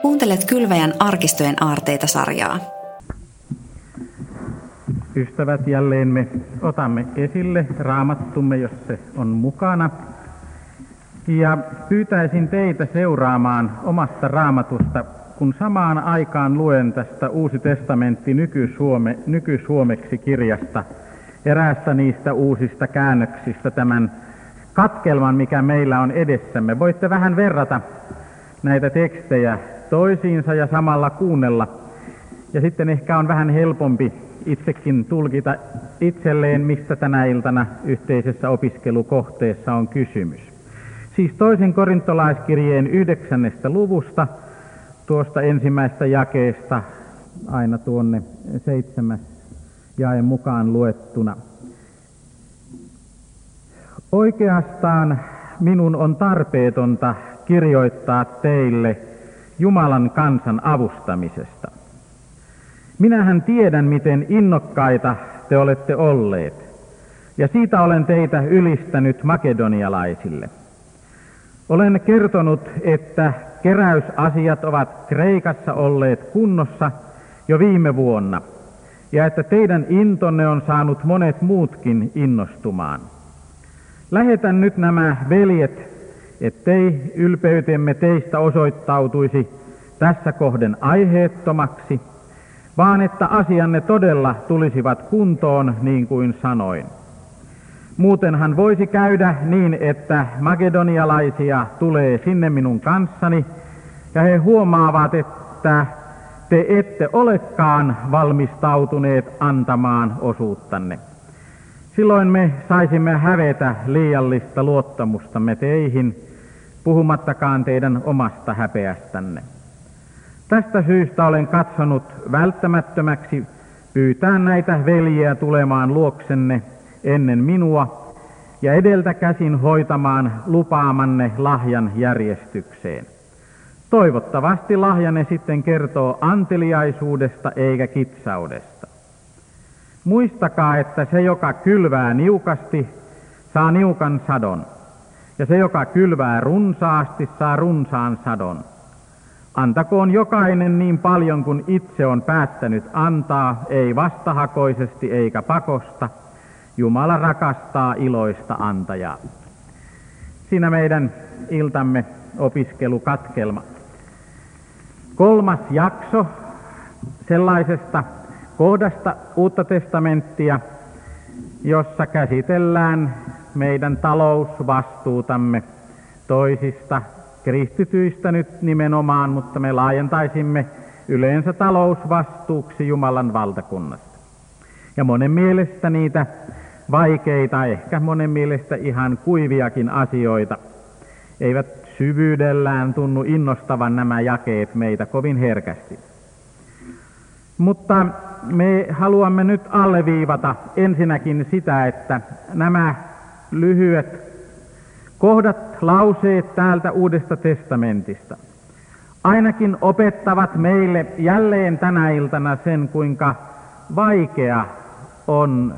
Kuuntelet Kylväjän arkistojen aarteita-sarjaa. Ystävät, jälleen me otamme esille Raamattumme, jos se on mukana. Ja pyytäisin teitä seuraamaan omasta Raamatusta, kun samaan aikaan luen tästä Uusi testamentti nykysuomeksi kirjasta eräästä niistä uusista käännöksistä tämän katkelman, mikä meillä on edessämme. Voitte vähän verrata näitä tekstejä toisiinsa ja samalla kuunnella. Ja sitten ehkä on vähän helpompi itsekin tulkita itselleen, mistä tänä iltana yhteisessä opiskelukohteessa on kysymys. Siis toisen korintolaiskirjeen 9. luvusta, tuosta ensimmäisestä jakeesta aina tuonne 7. jae mukaan luettuna. Oikeastaan minun on tarpeetonta kirjoittaa teille Jumalan kansan avustamisesta. Minähän tiedän, miten innokkaita te olette olleet, ja siitä olen teitä ylistänyt makedonialaisille. Olen kertonut, että keräysasiat ovat Kreikassa olleet kunnossa jo viime vuonna, ja että teidän intonne on saanut monet muutkin innostumaan. Lähetän nyt nämä veljet, ettei ylpeytemme teistä osoittautuisi tässä kohden aiheettomaksi, vaan että asianne todella tulisivat kuntoon niin kuin sanoin. Muutenhan voisi käydä niin, että makedonialaisia tulee sinne minun kanssani, ja he huomaavat, että te ette olekaan valmistautuneet antamaan osuuttanne. Silloin me saisimme hävetä liiallista luottamustamme teihin, puhumattakaan teidän omasta häpeästänne. Tästä syystä olen katsonut välttämättömäksi pyytää näitä veljiä tulemaan luoksenne ennen minua ja edeltä käsin hoitamaan lupaamanne lahjan järjestykseen. Toivottavasti lahjanne sitten kertoo anteliaisuudesta eikä kitsaudesta. Muistakaa, että se, joka kylvää niukasti, saa niukan sadon, ja se, joka kylvää runsaasti, saa runsaan sadon. Antakoon jokainen niin paljon kuin itse on päättänyt antaa, ei vastahakoisesti eikä pakosta. Jumala rakastaa iloista antajaa. Siinä meidän iltamme opiskelukatkelma. 3. jakso sellaisesta kohdasta Uutta testamenttia, jossa käsitellään meidän talousvastuutamme toisista kristityistä nyt nimenomaan, mutta me laajentaisimme yleensä talousvastuuksi Jumalan valtakunnasta. Ja monen mielestä niitä vaikeita, ehkä monen mielestä ihan kuiviakin asioita eivät syvyydellään tunnu innostavan nämä jakeet meitä kovin herkästi. Mutta me haluamme nyt alleviivata ensinnäkin sitä, että nämä lyhyet kohdat, lauseet täältä Uudesta testamentista ainakin opettavat meille jälleen tänä iltana sen, kuinka vaikea on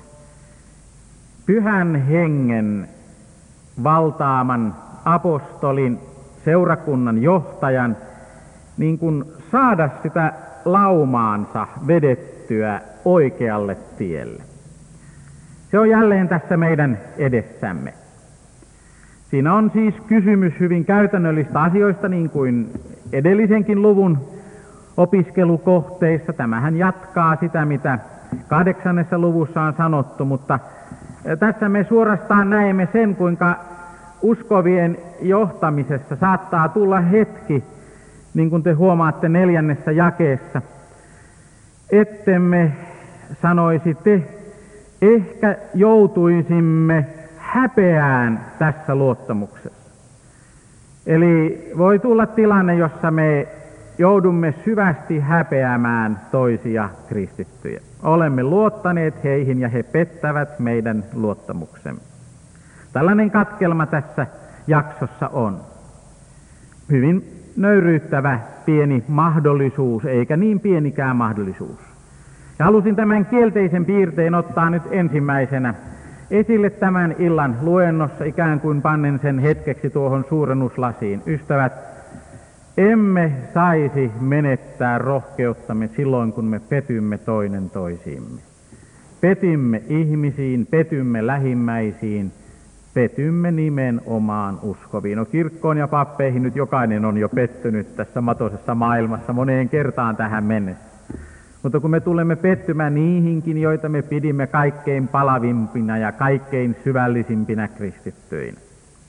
Pyhän Hengen valtaaman apostolin, seurakunnan johtajan, niin kuin saada sitä laumaansa vedettyä oikealle tielle. Se on jälleen tässä meidän edessämme. Siinä on siis kysymys hyvin käytännöllistä asioista, niin kuin edellisenkin luvun opiskelukohteissa. Tämähän jatkaa sitä, mitä 8. luvussa on sanottu, mutta tässä me suorastaan näemme sen, kuinka uskovien johtamisessa saattaa tulla hetki, niin kuin te huomaatte 4. jakeessa, ettemme sanoisi te, ehkä joutuisimme häpeään tässä luottamuksessa. Eli voi tulla tilanne, jossa me joudumme syvästi häpeämään toisia kristittyjä. Olemme luottaneet heihin ja he pettävät meidän luottamuksemme. Tällainen katkelma tässä jaksossa on. Hyvin nöyryyttävä pieni mahdollisuus, eikä niin pienikään mahdollisuus. Ja halusin tämän kielteisen piirteen ottaa nyt ensimmäisenä esille tämän illan luennossa, ikään kuin pannen sen hetkeksi tuohon suurennuslasiin. Ystävät, emme saisi menettää rohkeuttamme silloin, kun me petymme toinen toisiimme. Petymme ihmisiin, petymme lähimmäisiin, petymme nimenomaan uskoviin. No kirkkoon ja pappeihin nyt jokainen on jo pettynyt tässä matoisessa maailmassa moneen kertaan tähän mennessä. Mutta kun me tulemme pettymään niihinkin, joita me pidimme kaikkein palavimpina ja kaikkein syvällisimpinä kristittyinä.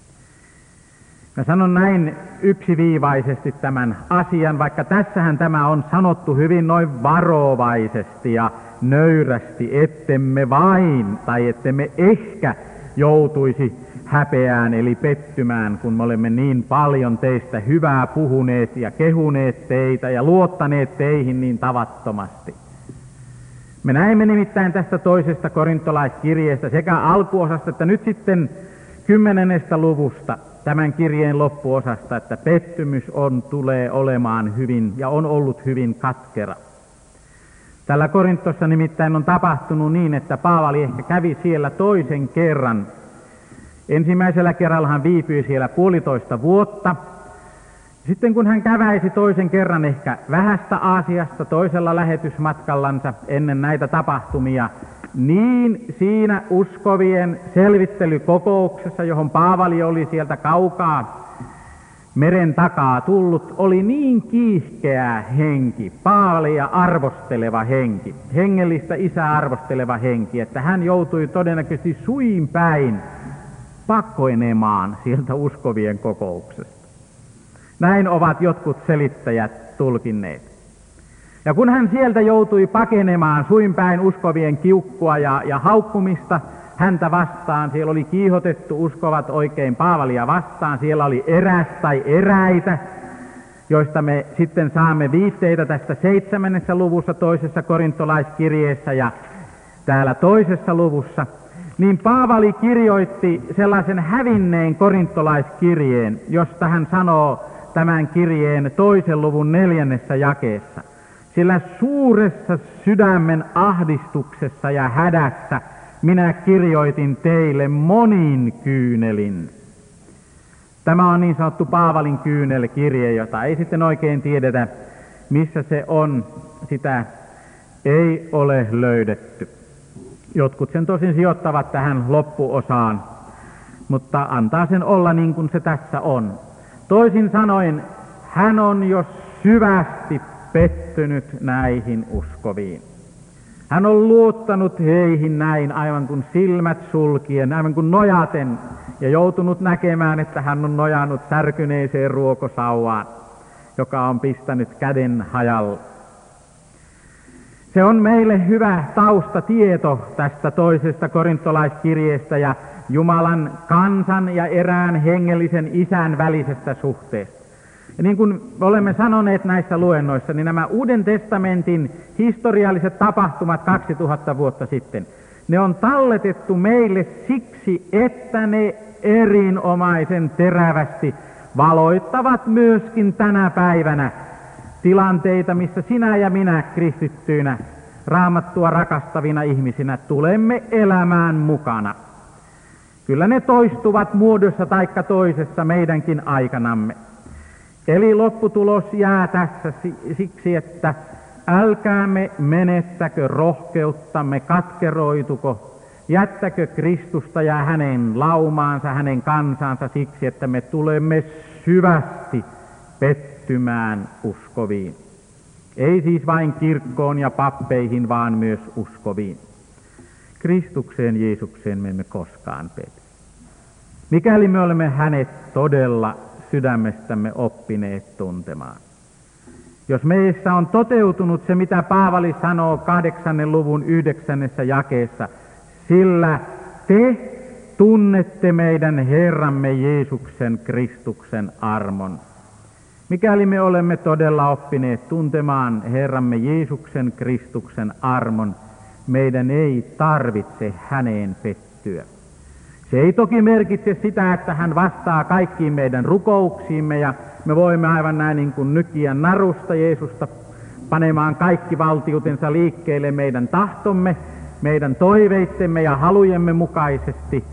Mä sanon näin yksiviivaisesti tämän asian, vaikka tässähän tämä on sanottu hyvin noin varovaisesti ja nöyrästi, ettemme vain tai ettemme ehkä joutuisi häpeään eli pettymään, kun me olemme niin paljon teistä hyvää puhuneet ja kehuneet teitä ja luottaneet teihin niin tavattomasti. Me näemme nimittäin tästä toisesta korintolaiskirjeestä sekä alkuosasta että nyt sitten 10. luvusta tämän kirjeen loppuosasta, että pettymys tulee olemaan hyvin ja on ollut hyvin katkera. Tällä Korintossa nimittäin on tapahtunut niin, että Paavali ehkä kävi siellä toisen kerran. Ensimmäisellä kerralla hän viipyi siellä 1,5 vuotta. Sitten kun hän käväisi toisen kerran ehkä Vähästä Aasiasta toisella lähetysmatkallansa ennen näitä tapahtumia, niin siinä uskovien selvittelykokouksessa, johon Paavali oli sieltä kaukaa meren takaa tullut, oli niin kiihkeä henki, Paavalia arvosteleva henki, hengellistä isää arvosteleva henki, että hän joutui todennäköisesti suin päin pakoinemaan sieltä uskovien kokouksesta. Näin ovat jotkut selittäjät tulkinneet. Ja kun hän sieltä joutui pakenemaan suin päin uskovien kiukkua ja haukkumista häntä vastaan, siellä oli kiihotettu uskovat oikein Paavalia vastaan, siellä oli eräs tai eräitä, joista me sitten saamme viitteitä tästä 7. luvussa toisessa korintolaiskirjeessä ja täällä 2. luvussa, niin Paavali kirjoitti sellaisen hävinneen korintolaiskirjeen, josta hän sanoo tämän kirjeen 2. luvun 4. jakeessa. Sillä suuressa sydämen ahdistuksessa ja hädässä minä kirjoitin teille monin kyynelin. Tämä on niin sanottu Paavalin kyynelkirje, jota ei sitten oikein tiedetä, missä se on. Sitä ei ole löydetty. Jotkut sen tosin sijoittavat tähän loppuosaan, mutta antaa sen olla niin kuin se tässä on. Toisin sanoen, hän on jo syvästi pettynyt näihin uskoviin. Hän on luottanut heihin näin aivan kuin silmät sulkien, aivan kuin nojaten, ja joutunut näkemään, että hän on nojannut särkyneeseen ruokosauvaan, joka on pistänyt käden hajalle. Se on meille hyvä taustatieto tästä toisesta korintolaiskirjeestä ja Jumalan kansan ja erään hengellisen isän välisestä suhteesta. Ja niin kuin olemme sanoneet näissä luennoissa, niin nämä Uuden testamentin historialliset tapahtumat 2000 vuotta sitten, ne on talletettu meille siksi, että ne erinomaisen terävästi valoittavat myöskin tänä päivänä tilanteita, missä sinä ja minä kristittyinä, Raamattua rakastavina ihmisinä tulemme elämään mukana. Kyllä ne toistuvat muodossa taikka toisessa meidänkin aikanamme. Eli lopputulos jää tässä siksi, että älkäämme menettäkö rohkeuttamme, katkeroituko, jättäkö Kristusta ja hänen laumaansa, hänen kansansa siksi, että me tulemme syvästi pettymään uskoviin. Ei siis vain kirkkoon ja pappeihin, vaan myös uskoviin. Kristukseen Jeesukseen me emme koskaan pety. Mikäli me olemme hänet todella sydämestämme oppineet tuntemaan. Jos meissä on toteutunut se, mitä Paavali sanoo 8. luvun 9. jakeessa, sillä te tunnette meidän Herramme Jeesuksen Kristuksen armon. Mikäli me olemme todella oppineet tuntemaan Herramme Jeesuksen Kristuksen armon, meidän ei tarvitse häneen pettyä. Se ei toki merkitse sitä, että hän vastaa kaikkiin meidän rukouksiimme ja me voimme aivan näin niin kuin nykiä narusta Jeesusta panemaan kaikki valtiutensa liikkeelle meidän tahtomme, meidän toiveittemme ja halujemme mukaisesti.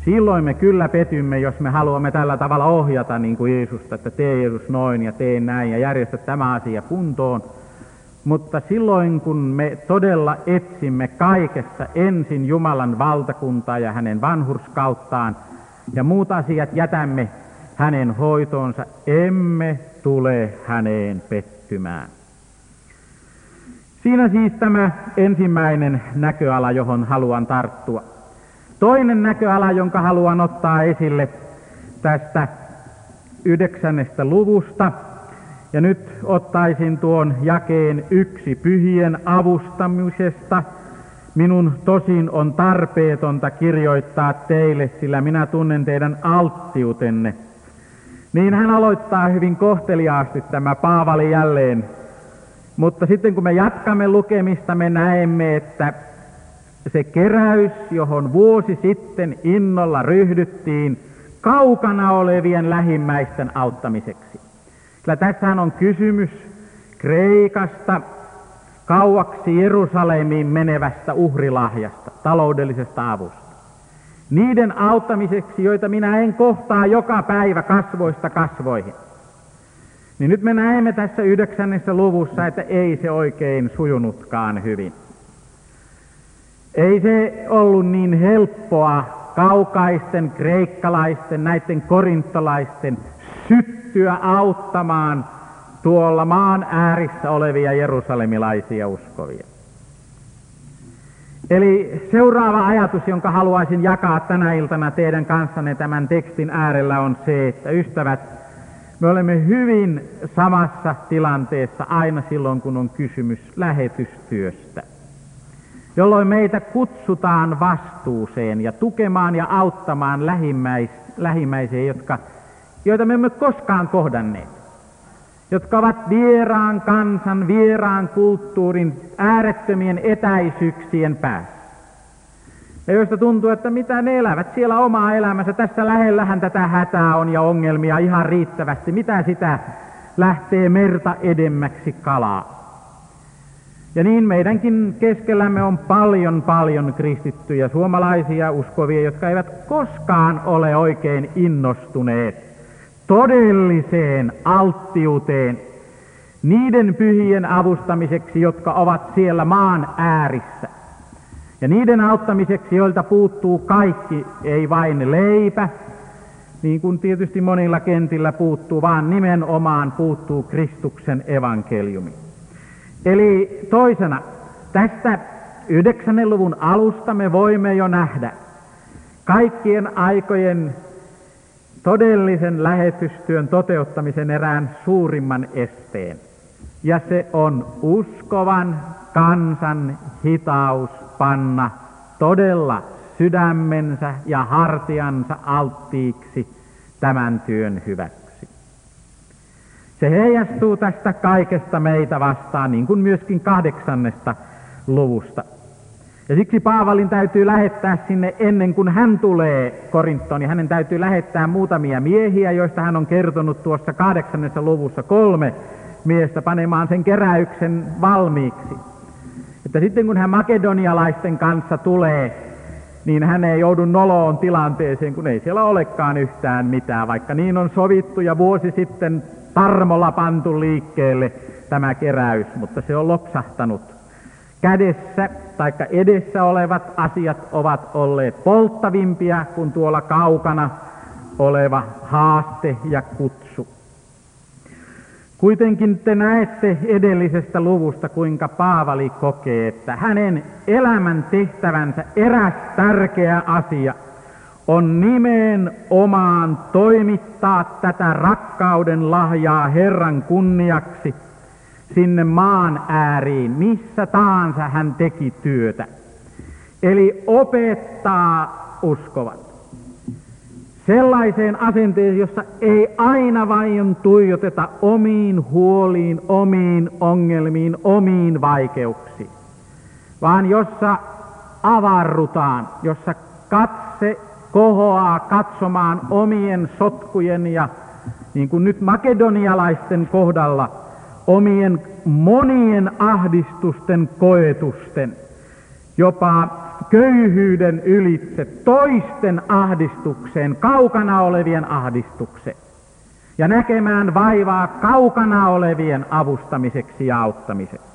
Silloin me kyllä petymme, jos me haluamme tällä tavalla ohjata niin kuin Jeesusta, että tee Jeesus noin ja tee näin ja järjestä tämä asia kuntoon. Mutta silloin kun me todella etsimme kaikessa ensin Jumalan valtakuntaa ja hänen vanhurskauttaan ja muut asiat jätämme hänen hoitoonsa, emme tule häneen pettymään. Siinä siis tämä ensimmäinen näköala, johon haluan tarttua. Toinen näköala, jonka haluan ottaa esille tästä 9. luvusta, ja nyt ottaisin tuon jakeen 1 pyhien avustamisesta. Minun tosin on tarpeetonta kirjoittaa teille, sillä minä tunnen teidän alttiutenne. Niin hän aloittaa hyvin kohteliaasti tämä Paavali jälleen. Mutta sitten kun me jatkamme lukemista, me näemme, että se keräys, johon vuosi sitten innolla ryhdyttiin kaukana olevien lähimmäisten auttamiseksi. Kyllä tässähän on kysymys Kreikasta kauaksi Jerusalemiin menevästä uhrilahjasta, taloudellisesta avusta. Niiden auttamiseksi, joita minä en kohtaa joka päivä kasvoista kasvoihin. Niin nyt me näemme tässä 9. luvussa, että ei se oikein sujunutkaan hyvin. Ei se ollut niin helppoa kaukaisten kreikkalaisten, näiden korintolaisten syttyä auttamaan tuolla maan äärissä olevia jerusalemilaisia uskovia. Eli seuraava ajatus, jonka haluaisin jakaa tänä iltana teidän kanssanne tämän tekstin äärellä, on se, että ystävät, me olemme hyvin samassa tilanteessa aina silloin, kun on kysymys lähetystyöstä, jolloin meitä kutsutaan vastuuseen ja tukemaan ja auttamaan lähimmäisiä, joita me emme koskaan kohdanneet, jotka ovat vieraan kansan, vieraan kulttuurin äärettömien etäisyyksien päässä. Ja joista tuntuu, että mitä ne elävät siellä omaa elämänsä, tässä lähellähän tätä hätää on ja ongelmia ihan riittävästi, mitä sitä lähtee merta edemmäksi kalaa. Ja niin meidänkin keskellämme on paljon kristittyjä suomalaisia uskovia, jotka eivät koskaan ole oikein innostuneet todelliseen alttiuteen niiden pyhien avustamiseksi, jotka ovat siellä maan äärissä. Ja niiden auttamiseksi, joilta puuttuu kaikki, ei vain leipä, niin kuin tietysti monilla kentillä puuttuu, vaan nimenomaan puuttuu Kristuksen evankeliumi. Eli toisena, tästä 9. luvun alusta me voimme jo nähdä kaikkien aikojen todellisen lähetystyön toteuttamisen erään suurimman esteen. Ja se on uskovan kansan hitaus panna todella sydämensä ja hartiansa alttiiksi tämän työn hyväksi. Se heijastuu tästä kaikesta meitä vastaan, niin kuin myöskin 8. luvusta. Ja siksi Paavalin täytyy lähettää sinne ennen kuin hän tulee Korinttoon, ja hänen täytyy lähettää muutamia miehiä, joista hän on kertonut tuossa 8. luvussa 3 miestä panemaan sen keräyksen valmiiksi. Että sitten kun hän makedonialaisten kanssa tulee, niin hän ei joudu noloon tilanteeseen, kun ei siellä olekaan yhtään mitään, vaikka niin on sovittu ja vuosi sitten tarmolla pantu liikkeelle tämä keräys, mutta se on lopsahtanut. Kädessä tai edessä olevat asiat ovat olleet polttavimpia kuin tuolla kaukana oleva haaste ja kutsu. Kuitenkin te näette edellisestä luvusta, kuinka Paavali kokee, että hänen elämän tehtävänsä eräs tärkeä asia on nimenomaan toimittaa tätä rakkauden lahjaa Herran kunniaksi sinne maan ääriin, missä tahansa hän teki työtä. Eli opettaa uskovat sellaiseen asenteeseen, jossa ei aina vain tuijoteta omiin huoliin, omiin ongelmiin, omiin vaikeuksiin, vaan jossa avarrutaan, jossa katse kohoaa katsomaan omien sotkujen ja, niin kuin nyt makedonialaisten kohdalla, omien monien ahdistusten, koetusten, jopa köyhyyden ylitse, toisten ahdistukseen, kaukana olevien ahdistukseen. Ja näkemään vaivaa kaukana olevien avustamiseksi ja auttamiseksi.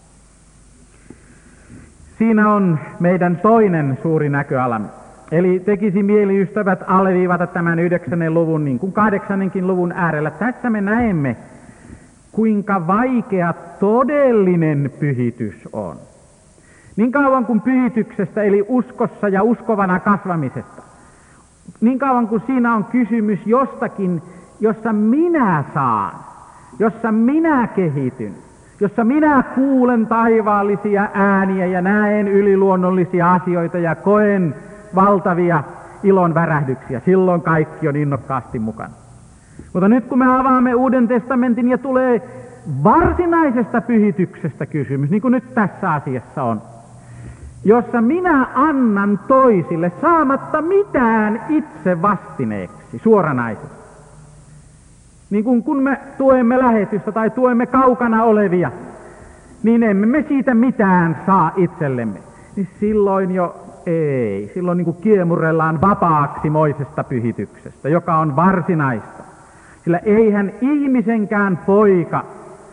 Siinä on meidän toinen suuri näköalamme. Eli tekisi mieli, ystävät, alleviivata tämän 9. luvun, niin kuin 8. luvun äärellä. Tässä me näemme, kuinka vaikea todellinen pyhitys on. Niin kauan kuin pyhityksestä, eli uskossa ja uskovana kasvamisesta, niin kauan kuin siinä on kysymys jostakin, jossa minä saan, jossa minä kehityn, jossa minä kuulen taivaallisia ääniä ja näen yliluonnollisia asioita ja koen valtavia ilon värähdyksiä, silloin kaikki on innokkaasti mukana. Mutta nyt kun me avaamme Uuden testamentin ja tulee varsinaisesta pyhityksestä kysymys, niin kuin nyt tässä asiassa on, jossa minä annan toisille saamatta mitään itse vastineeksi suoranaisesti. Niin kun me tuemme lähetystä tai tuemme kaukana olevia, niin emme me siitä mitään saa itsellemme. Niin silloin jo ei. Silloin niin kuin kiemurellaan vapaaksi moisesta pyhityksestä, joka on varsinaista. Sillä eihän ihmisenkään poika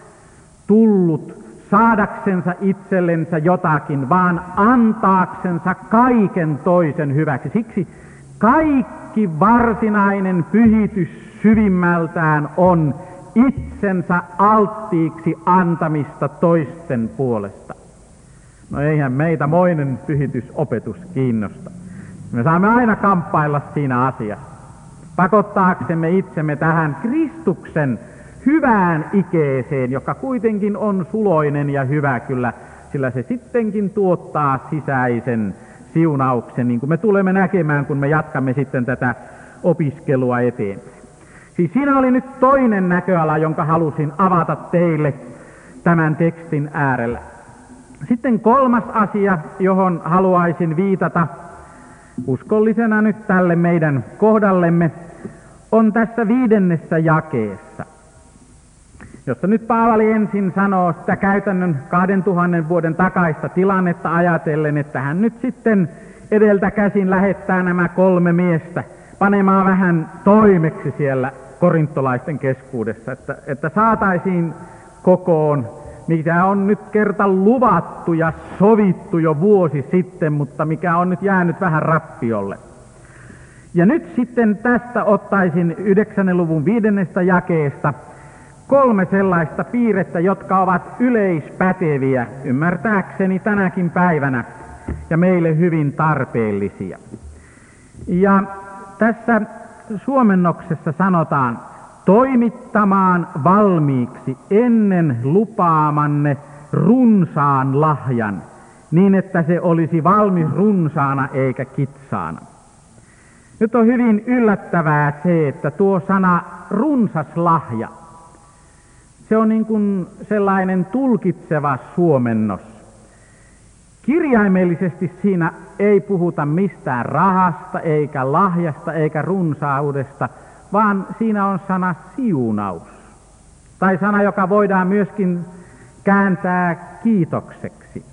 tullut saadaksensa itsellensä jotakin, vaan antaaksensa kaiken toisen hyväksi. Siksi kaikki varsinainen pyhitys syvimmältään on itsensä alttiiksi antamista toisten puolesta. No eihän meitä moinen pyhitysopetus kiinnosta. Me saamme aina kamppailla siinä asiassa, pakottaaksemme itsemme tähän Kristuksen hyvään ikeeseen, joka kuitenkin on suloinen ja hyvä kyllä, sillä se sittenkin tuottaa sisäisen siunauksen, niin kuin me tulemme näkemään, kun me jatkamme sitten tätä opiskelua eteenpäin. Siis siinä oli nyt toinen näköala, jonka halusin avata teille tämän tekstin äärellä. Sitten kolmas asia, johon haluaisin viitata uskollisena nyt tälle meidän kohdallemme, on tässä 5. jakeessa, jossa nyt Paavali ensin sanoo sitä käytännön 2000 vuoden takaista tilannetta ajatellen, että hän nyt sitten edeltä käsin lähettää nämä 3 miestä panemaan vähän toimeksi siellä korintolaisten keskuudessa, että saataisiin kokoon, mikä on nyt kerta luvattu ja sovittu jo vuosi sitten, mutta mikä on nyt jäänyt vähän rappiolle. Ja nyt sitten tästä ottaisin 9. luvun 5. jakeesta 3 sellaista piirrettä, jotka ovat yleispäteviä, ymmärtääkseni tänäkin päivänä, ja meille hyvin tarpeellisia. Ja tässä suomennoksessa sanotaan, toimittamaan valmiiksi ennen lupaamanne runsaan lahjan, niin että se olisi valmis runsaana eikä kitsaana. Nyt on hyvin yllättävää se, että tuo sana runsas lahja, se on niin kuin sellainen tulkitseva suomennos. Kirjaimellisesti siinä ei puhuta mistään rahasta, eikä lahjasta, eikä runsaudesta, vaan siinä on sana siunaus. Tai sana, joka voidaan myöskin kääntää kiitokseksi.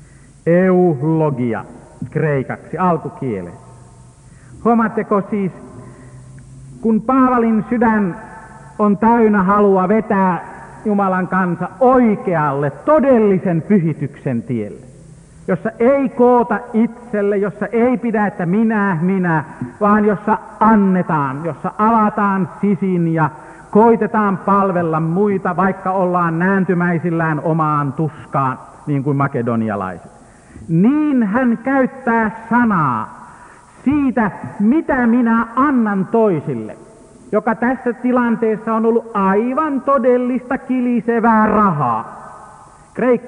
Eulogia kreikaksi, alkukielessä. Huomaatteko siis, kun Paavalin sydän on täynnä halua vetää Jumalan kansa oikealle, todellisen pyhityksen tielle, jossa ei koota itselle, jossa ei pidä, että minä, vaan jossa annetaan, jossa avataan sisin ja koitetaan palvella muita, vaikka ollaan nääntymäisillään omaan tuskaan, niin kuin makedonialaiset. Niin hän käyttää sanaa siitä, mitä minä annan toisille, joka tässä tilanteessa on ollut aivan todellista kilisevää rahaa,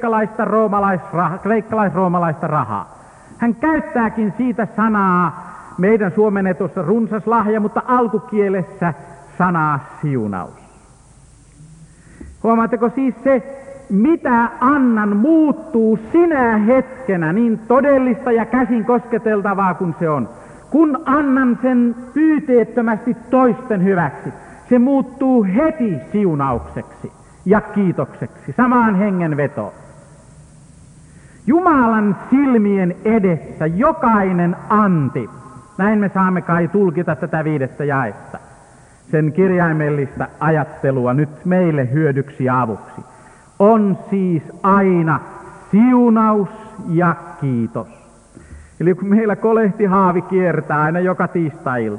kreikkalaisroomalaista rahaa. Hän käyttääkin siitä sanaa, meidän suomennetussa runsas lahja, mutta alkukielessä sanaa siunaus. Huomaatteko siis se, mitä annan, muuttuu sinä hetkenä niin todellista ja käsin kosketeltavaa kuin se on. Kun annan sen pyyteettömästi toisten hyväksi, se muuttuu heti siunaukseksi ja kiitokseksi, samaan hengenvetoon. Jumalan silmien edessä jokainen anti, näin me saamme kai tulkita tätä 5. jaetta, sen kirjaimellista ajattelua nyt meille hyödyksi ja avuksi, on siis aina siunaus ja kiitos. Eli kun meillä kolehtihaavi kiertää aina joka tiistai-ilta,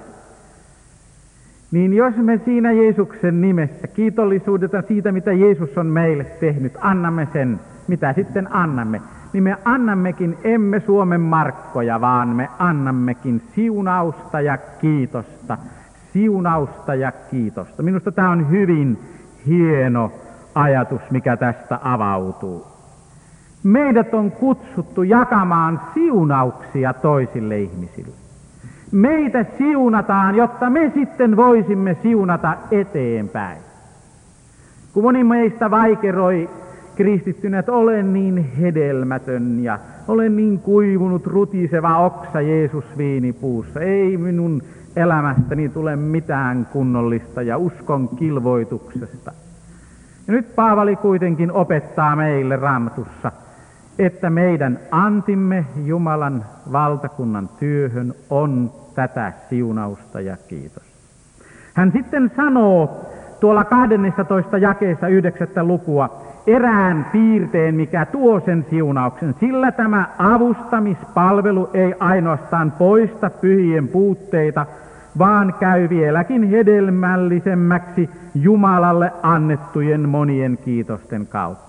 niin jos me siinä Jeesuksen nimessä kiitollisuudesta siitä, mitä Jeesus on meille tehnyt, annamme sen, mitä sitten annamme, niin me annammekin emme Suomen markkoja, vaan me annammekin siunausta ja kiitosta. Siunausta ja kiitosta. Minusta tämä on hyvin hieno ajatus, mikä tästä avautuu. Meidät on kutsuttu jakamaan siunauksia toisille ihmisille. Meitä siunataan, jotta me sitten voisimme siunata eteenpäin. Kun moni meistä vaikeroi kristittynä, että olen niin hedelmätön ja olen niin kuivunut rutiseva oksa Jeesus viinipuussa. Ei minun elämästäni tule mitään kunnollista ja uskon kilvoituksesta. Ja nyt Paavali kuitenkin opettaa meille Raamatussa, että meidän antimme Jumalan valtakunnan työhön on tätä siunausta ja kiitosta. Hän sitten sanoo tuolla 12. jakeessa 9. lukua erään piirteen, mikä tuo sen siunauksen, sillä tämä avustamispalvelu ei ainoastaan poista pyhien puutteita, vaan käy vieläkin hedelmällisemmäksi Jumalalle annettujen monien kiitosten kautta.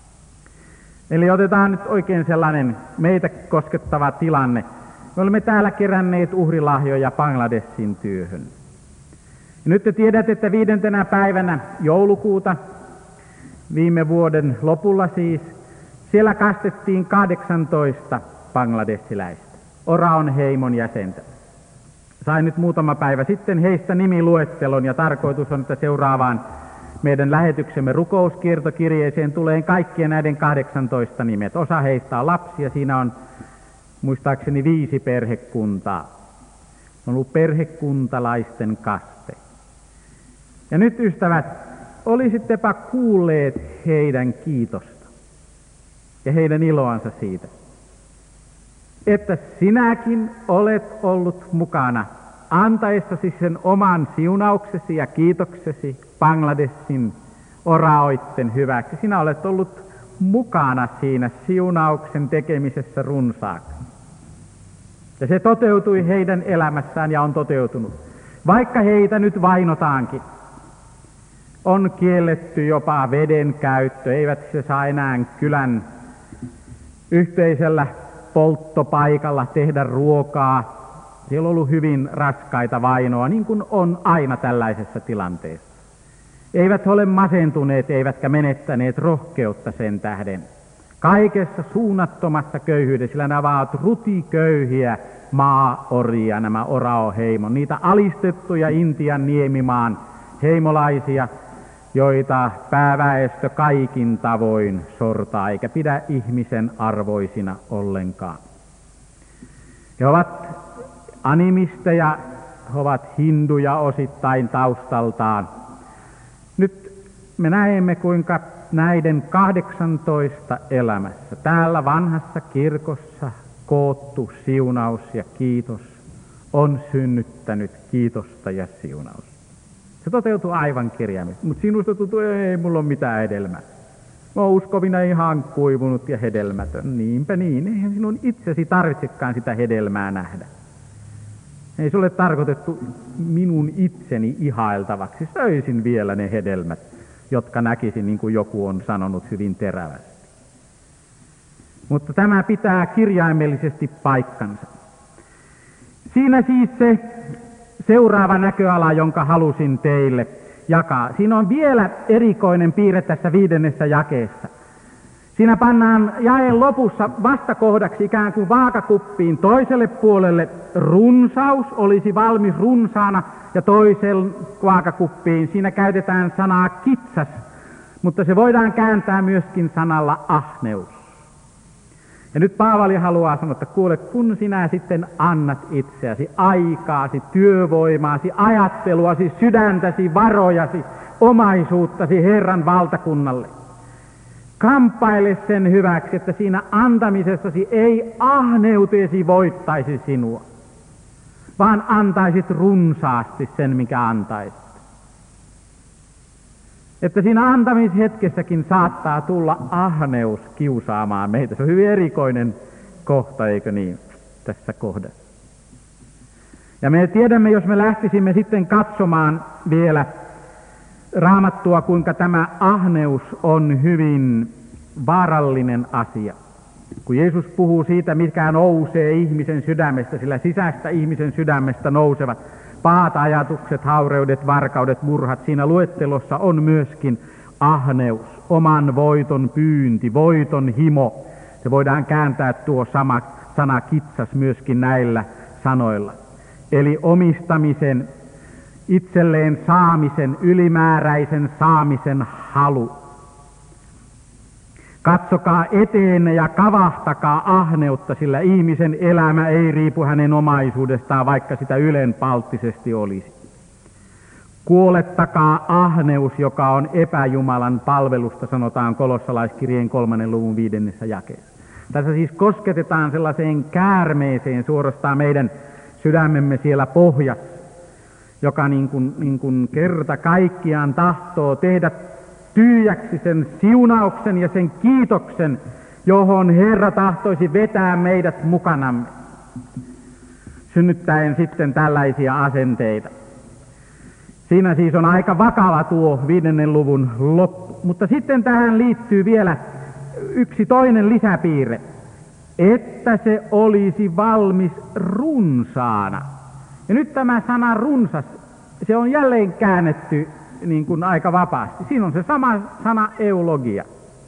Eli otetaan nyt oikein sellainen meitä koskettava tilanne. Me olemme täällä keränneet uhrilahjoja Bangladesin työhön. Ja nyt te tiedätte, että 5. päivänä joulukuuta, viime vuoden lopulla siis, siellä kastettiin 18 bangladesiläistä, Oraon heimon jäsentä. Sain nyt muutama päivä sitten heistä nimiluettelon ja tarkoitus on, että seuraavaan meidän lähetyksemme rukouskiertokirjeeseen tulee kaikkien näiden 18 nimet. Osa heistä on lapsia, siinä on muistaakseni 5 perhekuntaa. On ollut perhekuntalaisten kaste. Ja nyt ystävät, olisittepa kuulleet heidän kiitosta ja heidän iloansa siitä, että sinäkin olet ollut mukana antaessasi sen oman siunauksesi ja kiitoksesi Bangladesin oraoitten hyväksi. Sinä olet ollut mukana siinä siunauksen tekemisessä runsaaksi. Ja se toteutui heidän elämässään ja on toteutunut. Vaikka heitä nyt vainotaankin, on kielletty jopa veden käyttö, eivät se saa enää kylän yhteisellä polttopaikalla tehdä ruokaa. Siellä on ollut hyvin raskaita vainoa, niin kuin on aina tällaisessa tilanteessa. Eivät ole masentuneet, eivätkä menettäneet rohkeutta sen tähden. Kaikessa suunnattomassa köyhyydessä, sillä nämä ovat rutiköyhiä maaoria, nämä Orao-heimon, niitä alistettuja Intian niemimaan heimolaisia, joita pääväestö kaikin tavoin sortaa, eikä pidä ihmisen arvoisina ollenkaan. He ovat animisteja, he ovat hinduja osittain taustaltaan. Nyt me näemme, kuinka näiden 18 elämässä, täällä vanhassa kirkossa koottu siunaus ja kiitos on synnyttänyt kiitosta ja siunausta. Se toteutuu aivan kirjaimellisesti, mutta sinusta tuntuu, ei mulla ole mitään hedelmää. Mä oon uskovina ihan kuivunut ja hedelmätön. Niinpä niin, eihän sinun itsesi tarvitsekaan sitä hedelmää nähdä. Ei se ole tarkoitettu minun itseni ihailtavaksi. Söisin vielä ne hedelmät, jotka näkisin, niin kuin joku on sanonut hyvin terävästi. Mutta tämä pitää kirjaimellisesti paikkansa. Siinä siis se seuraava näköala, jonka halusin teille jakaa. Siinä on vielä erikoinen piirre tässä 5. jakeessa. Siinä pannaan jaeen lopussa vastakohdaksi ikään kuin vaakakuppiin toiselle puolelle runsaus, olisi valmis runsaana, ja toiselle vaakakuppiin siinä käytetään sanaa kitsas, mutta se voidaan kääntää myöskin sanalla ahneus. Ja nyt Paavali haluaa sanoa, että kuule, kun sinä sitten annat itseäsi, aikaasi, työvoimaasi, ajatteluasi, sydäntäsi, varojasi, omaisuuttasi Herran valtakunnalle, Kamppaile sen hyväksi, että siinä antamisessasi ei ahneuteesi voittaisi sinua, vaan antaisit runsaasti sen, mikä antaisit. Että siinä antamishetkessäkin saattaa tulla ahneus kiusaamaan meitä. Se on hyvin erikoinen kohta, eikö niin, tässä kohdassa. Ja me tiedämme, jos me lähtisimme sitten katsomaan vielä Raamattua, kuinka tämä ahneus on hyvin vaarallinen asia. Kun Jeesus puhuu siitä, mikä nousee ihmisen sydämestä, sillä sisäistä ihmisen sydämestä nousevat pahat ajatukset, haureudet, varkaudet, murhat. Siinä luettelossa on myöskin ahneus, oman voiton pyynti, voiton himo. Se voidaan kääntää tuo sama sana kitsas myöskin näillä sanoilla. Eli omistamisen, itselleen saamisen, ylimääräisen saamisen halu. Katsokaa eteenne ja kavahtakaa ahneutta, sillä ihmisen elämä ei riipu hänen omaisuudestaan, vaikka sitä ylenpalttisesti olisi. Kuolettakaa ahneus, joka on epäjumalan palvelusta, sanotaan Kolossalaiskirjeen 3. luvun 5. jakeessa. Tässä siis kosketetaan sellaiseen käärmeeseen suorastaan meidän sydämemme siellä pohjassa, joka niin kuin kerta kaikkiaan tahtoo tehdä tyhjäksi sen siunauksen ja sen kiitoksen, johon Herra tahtoisi vetää meidät mukanamme, synnyttäen sitten tällaisia asenteita. Siinä siis on aika vakava tuo 5. luvun loppu. Mutta sitten tähän liittyy vielä yksi toinen lisäpiirre, että se olisi valmis runsaana. Ja nyt tämä sana runsas, se on jälleen käännetty niin kuin aika vapaasti. Siinä on se sama sana eulogia.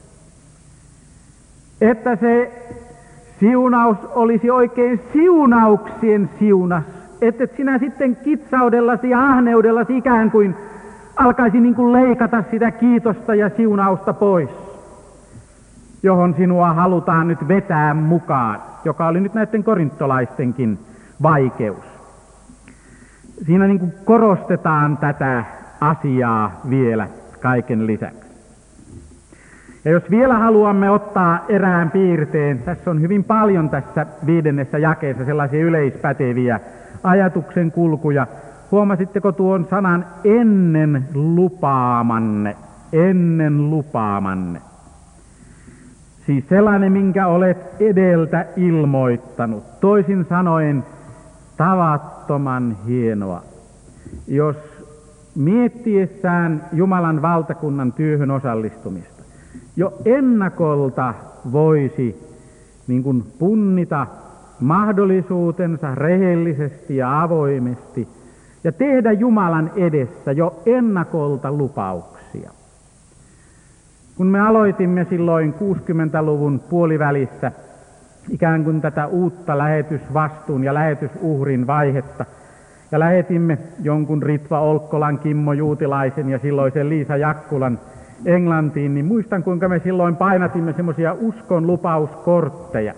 Että se siunaus olisi oikein siunauksien siunas. Että sinä sitten kitsaudellasi ja ahneudellasi ikään kuin alkaisi niin kuin leikata sitä kiitosta ja siunausta pois, johon sinua halutaan nyt vetää mukaan, joka oli nyt näiden korintolaistenkin vaikeus. Siinä niin kuin korostetaan tätä asiaa vielä kaiken lisäksi. Ja jos vielä haluamme ottaa erään piirteen, tässä on hyvin paljon tässä 5. jakeessa sellaisia yleispäteviä ajatuksen kulkuja. Huomasitteko tuon sanan ennen lupaamanne, ennen lupaamanne? Siis sellainen, minkä olet edeltä ilmoittanut. Toisin sanoen tavattoman hienoa. Jos miettiessään Jumalan valtakunnan työhön osallistumista, jo ennakolta voisi niin kuin punnita mahdollisuutensa rehellisesti ja avoimesti ja tehdä Jumalan edessä jo ennakolta lupauksia. Kun me aloitimme silloin 60-luvun puolivälissä ikään kuin tätä uutta lähetysvastuun ja lähetysuhrin vaihetta, ja lähetimme jonkun Ritva Olkkolan, Kimmo Juutilaisen ja silloisen Liisa Jakkulan Englantiin, niin muistan kuinka me silloin painatimme semmoisia uskonlupauskortteja.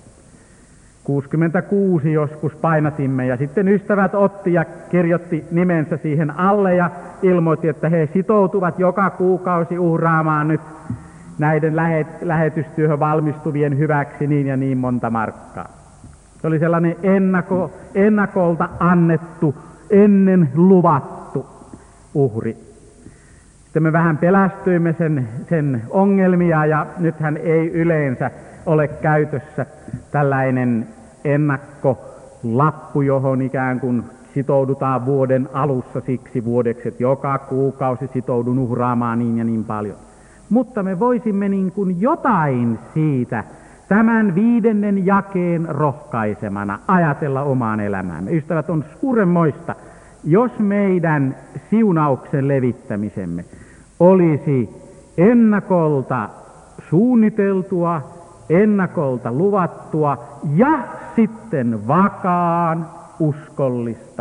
66 joskus painatimme ja sitten ystävät otti ja kirjoitti nimensä siihen alle ja ilmoitti, että he sitoutuvat joka kuukausi uhraamaan nyt näiden lähetystyöhön valmistuvien hyväksi niin ja niin monta markkaa. Se oli sellainen ennakolta annettu, ennen luvattu uhri. Sitten me vähän pelästyimme sen ongelmia ja nythän ei yleensä ole käytössä tällainen ennakkolappu, johon ikään kuin sitoudutaan vuoden alussa siksi vuodeksi, että joka kuukausi sitoudun uhraamaan niin ja niin paljon. Mutta me voisimme niin kuin jotain siitä tämän 5. jakeen rohkaisemana ajatella omaan elämäämme. Ystävät, on suuremmoista, jos meidän siunauksen levittämisemme olisi ennakolta suunniteltua, ennakolta luvattua ja sitten vakaan, uskollista,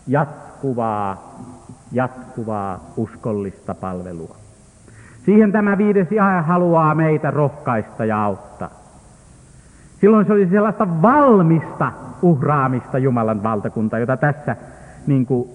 jatkuvaa uskollista palvelua. Siihen tämä 5. jae haluaa meitä rohkaista ja auttaa. Silloin se olisi sellaista valmista uhraamista Jumalan valtakuntaa, jota tässä niin kuin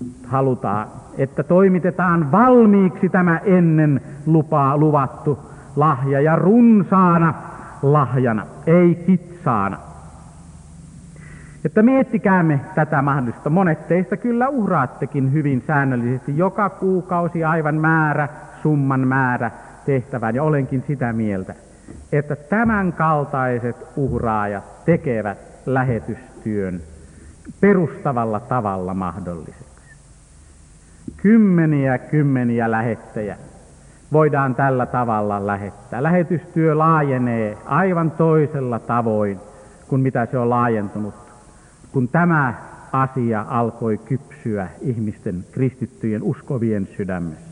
halutaan, että toimitetaan valmiiksi tämä ennen luvattu lahja ja runsaana lahjana, ei kitsaana. Että miettikäämme tätä mahdollista. Monet teistä kyllä uhraattekin hyvin säännöllisesti joka kuukausi aivan summan määrä tehtävään, ja olenkin sitä mieltä, että tämän kaltaiset uhraajat tekevät lähetystyön perustavalla tavalla mahdolliseksi. Kymmeniä lähettejä voidaan tällä tavalla lähettää. Lähetystyö laajenee aivan toisella tavoin kuin mitä se on laajentunut, kun tämä asia alkoi kypsyä ihmisten, kristittyjen, uskovien sydämessä.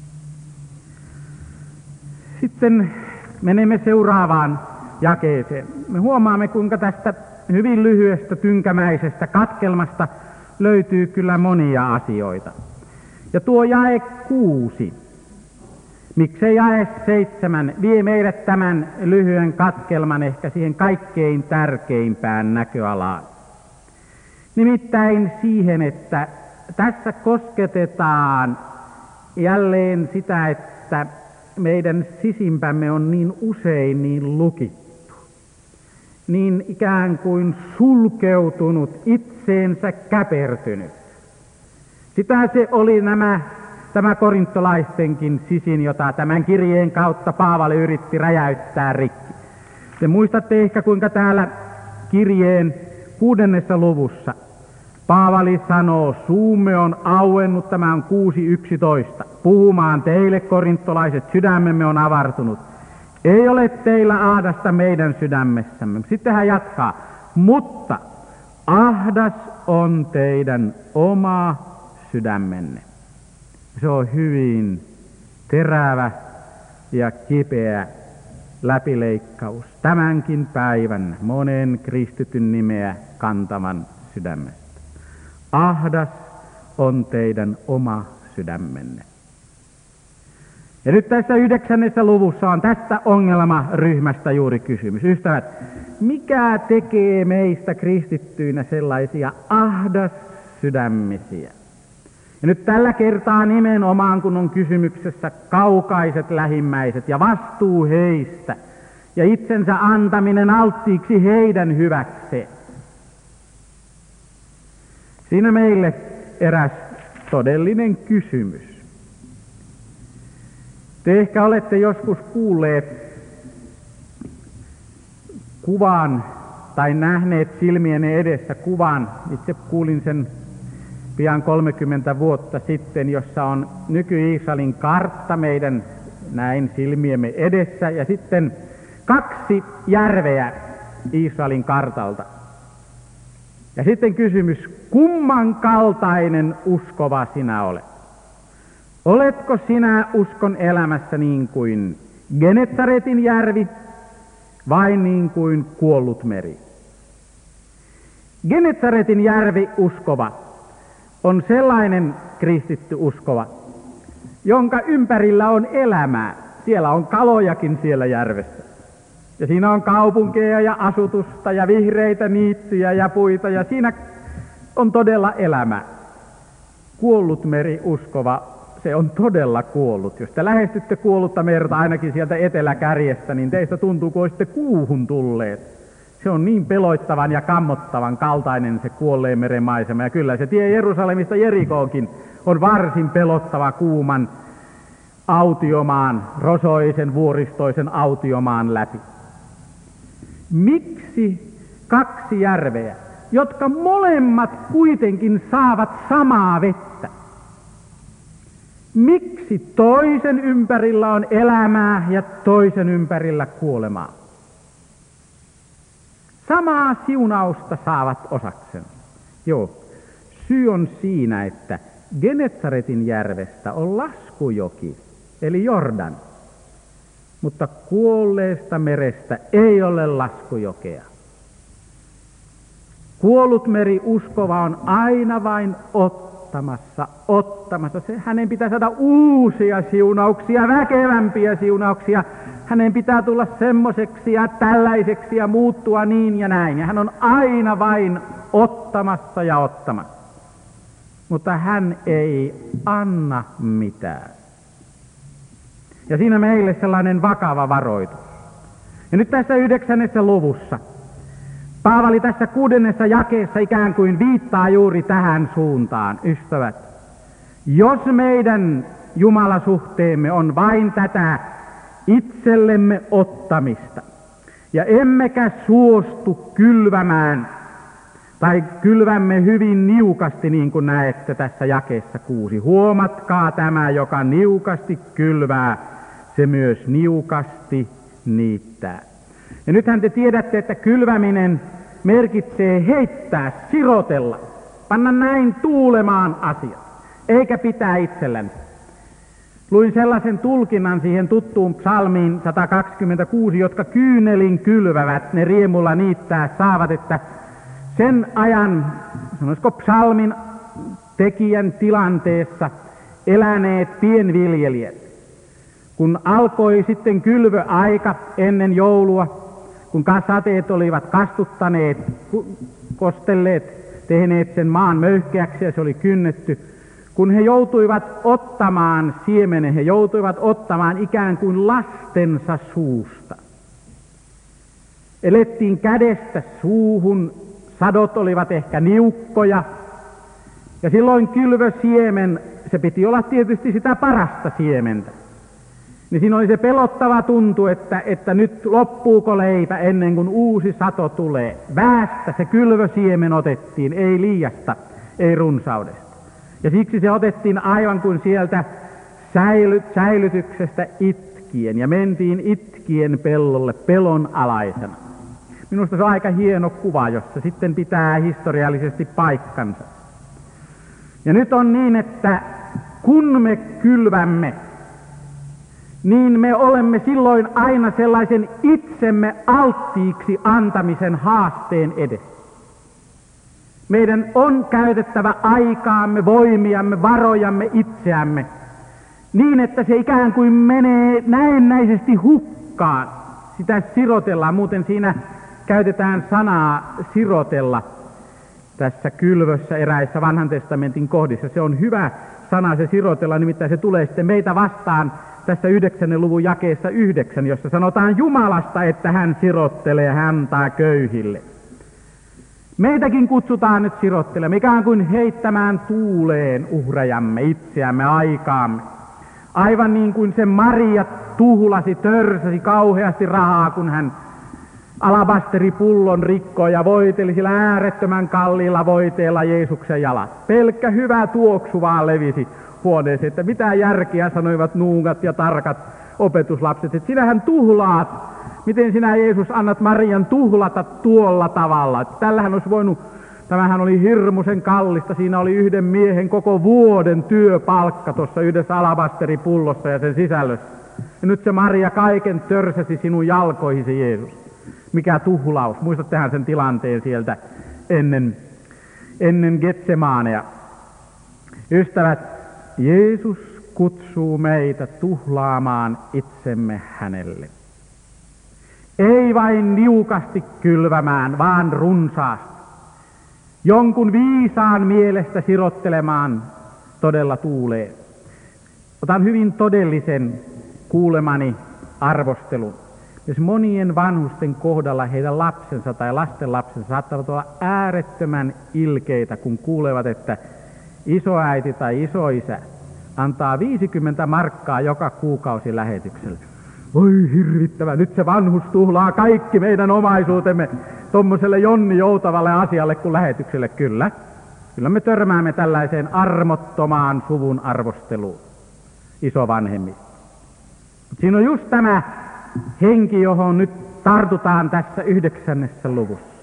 Sitten menemme seuraavaan jakeeseen. Me huomaamme, kuinka tästä hyvin lyhyestä, tynkämäisestä katkelmasta löytyy kyllä monia asioita. Ja tuo jae 6, miksei jae 7, vie meidät tämän lyhyen katkelman ehkä siihen kaikkein tärkeimpään näköalaan. Nimittäin siihen, että tässä kosketetaan jälleen sitä, että meidän sisimpämme on niin usein niin lukittu, niin ikään kuin sulkeutunut, itseensä käpertynyt. Sitä se oli tämä korintolaistenkin sisin, jota tämän kirjeen kautta Paavali yritti räjäyttää rikki. Te muistatte ehkä, kuinka täällä kirjeen 6. luvussa Paavali sanoo, suumme on auennut, tämä on 6.11, puhumaan teille korintolaiset, sydämemme on avartunut. Ei ole teillä ahdasta meidän sydämessämme. Sitten hän jatkaa, mutta ahdas on teidän oma sydämenne. Se on hyvin terävä ja kipeä läpileikkaus tämänkin päivän monen kristityn nimeä kantavan sydämestä. Ahdas on teidän oma sydämenne. Ja nyt tässä 9. luvussa on tästä ongelmaryhmästä juuri kysymys. Ystävät, mikä tekee meistä kristittyinä sellaisia ahdas sydämisiä? Ja nyt tällä kertaa nimenomaan, kun on kysymyksessä kaukaiset lähimmäiset ja vastuu heistä ja itsensä antaminen alttiiksi heidän hyväkseen. Siinä meille eräs todellinen kysymys. Te ehkä olette joskus kuulleet kuvan tai nähneet silmienne edessä kuvan. Itse kuulin sen pian 30 vuotta sitten, jossa on nyky-Israelin kartta meidän näin silmiemme edessä ja sitten 2 järveä Israelin kartalta. Ja sitten kysymys, kumman kaltainen uskova sinä olet? Oletko sinä uskon elämässä niin kuin Genesaretin järvi vai niin kuin kuollut meri? Genesaretin järvi uskova on sellainen kristitty uskova, jonka ympärillä on elämää. Siellä on kalojakin siellä järvessä. Ja siinä on kaupunkeja ja asutusta ja vihreitä niittyjä ja puita ja siinä on todella elämä. Kuollut meri uskova, se on todella kuollut. Jos te lähestytte kuollutta merta ainakin sieltä eteläkärjestä, niin teistä tuntuu, kun olisitte kuuhun tulleet. Se on niin peloittavan ja kammottavan kaltainen se kuolleen meren maisema. Ja kyllä se tie Jerusalemista Jerikoonkin on varsin pelottava kuuman autiomaan, rosoisen, vuoristoisen autiomaan läpi. Miksi 2 järveä, jotka molemmat kuitenkin saavat samaa vettä? Miksi toisen ympärillä on elämää ja toisen ympärillä kuolemaa? Samaa siunausta saavat osakseen. Joo, syy on siinä, että Genesaretin järvestä on laskujoki, eli Jordan. Mutta kuolleesta merestä ei ole laskujokea. Kuollut meri uskova on aina vain ottamassa. Hänen pitää saada uusia siunauksia, väkevämpiä siunauksia. Hänen pitää tulla semmoiseksi ja tällaiseksi ja muuttua niin ja näin. Ja hän on aina vain ottamassa ja ottamassa. Mutta hän ei anna mitään. Ja siinä meille sellainen vakava varoitus. Ja nyt tässä 9. luvussa Paavali tässä 6. jakeessa ikään kuin viittaa juuri tähän suuntaan, ystävät. Jos meidän jumalasuhteemme on vain tätä itsellemme ottamista, ja emmekä suostu kylvämään, tai kylvämme hyvin niukasti, niin kuin näette tässä jakeessa 6. Huomatkaa tämä, joka niukasti kylvää, se myös niukasti niittää. Ja nythän te tiedätte, että kylväminen merkitsee heittää, sirotella, panna näin tuulemaan asia, eikä pitää itsellänsä. Luin sellaisen tulkinnan siihen tuttuun psalmiin 126, jotka kyynelin kylvävät, ne riemulla niittää saavat, että sen ajan, sanoisiko psalmin tekijän tilanteessa eläneet pienviljelijät, kun alkoi sitten kylvöaika ennen joulua, kun sateet olivat kastuttaneet, kostelleet, tehneet sen maan möyhkeäksi ja se oli kynnetty, kun he joutuivat ottamaan siemenen, he joutuivat ottamaan ikään kuin lastensa suusta. Elettiin kädestä suuhun, sadot olivat ehkä niukkoja, ja silloin kylvösiemen, se piti olla tietysti sitä parasta siementä. Niin siinä oli se pelottava tuntu, että nyt loppuuko leipä ennen kuin uusi sato tulee. Väästä se kylvösiemen otettiin, ei liiasta, ei runsaudesta. Ja siksi se otettiin aivan kuin sieltä säilytyksestä itkien, ja mentiin itkien pellolle pelon alaisena. Minusta se on aika hieno kuva, jossa sitten pitää historiallisesti paikkansa. Ja nyt on niin, että kun me kylvämme, niin me olemme silloin aina sellaisen itsemme alttiiksi antamisen haasteen edessä. Meidän on käytettävä aikaamme, voimiamme, varojamme, itseämme, niin että se ikään kuin menee näennäisesti hukkaan. Sitä sirotellaan, muuten siinä käytetään sanaa sirotella tässä kylvössä eräissä vanhan testamentin kohdissa. Se on hyvä sana se sirotella, nimittäin se tulee sitten meitä vastaan tässä 9. luvun jakeessa 9, jossa sanotaan Jumalasta, että hän sirottelee ja hän antaa köyhille. Meitäkin kutsutaan nyt sirottelemaan, ikään kuin heittämään tuuleen uhrajamme, itseämme, aikaamme. Aivan niin kuin se Maria tuhlasi, törsäsi kauheasti rahaa, kun hän alabasteripullon rikkoi ja voiteli sillä äärettömän kalliilla voiteella Jeesuksen jalat. Pelkkä hyvä tuoksu vaan levisi huoneeseen, että mitä järkeä, sanoivat nuugat ja tarkat opetuslapset, että sinähän tuhlaat. Miten sinä, Jeesus, annat Marian tuhlata tuolla tavalla? Että tällähän olisi voinut, tämähän oli hirmuisen kallista, siinä oli yhden miehen koko vuoden työpalkka tuossa yhdessä alabasteripullossa ja sen sisällössä. Ja nyt se Maria kaiken törsäsi sinun jalkoihisi, Jeesus. Mikä tuhlaus. Muistattehan sen tilanteen sieltä ennen Getsemanea. Ystävät, Jeesus kutsuu meitä tuhlaamaan itsemme hänelle. Ei vain niukasti kylvämään, vaan runsaasti. Jonkun viisaan mielestä sirottelemaan todella tuuleen. Otan hyvin todellisen kuulemani arvostelun. Jos monien vanhusten kohdalla heidän lapsensa tai lastenlapsensa saattavat olla äärettömän ilkeitä, kun kuulevat, että isoäiti tai isoisä antaa 50 markkaa joka kuukausi lähetykselle. Oi hirvittävä, nyt se vanhus tuhlaa kaikki meidän omaisuutemme tommoselle Jonni joutavalle asialle kuin lähetykselle. Kyllä me törmäämme tällaiseen armottomaan suvun arvosteluun isovanhemmista. Siinä on just tämä henki, johon nyt tartutaan tässä 9. luvussa,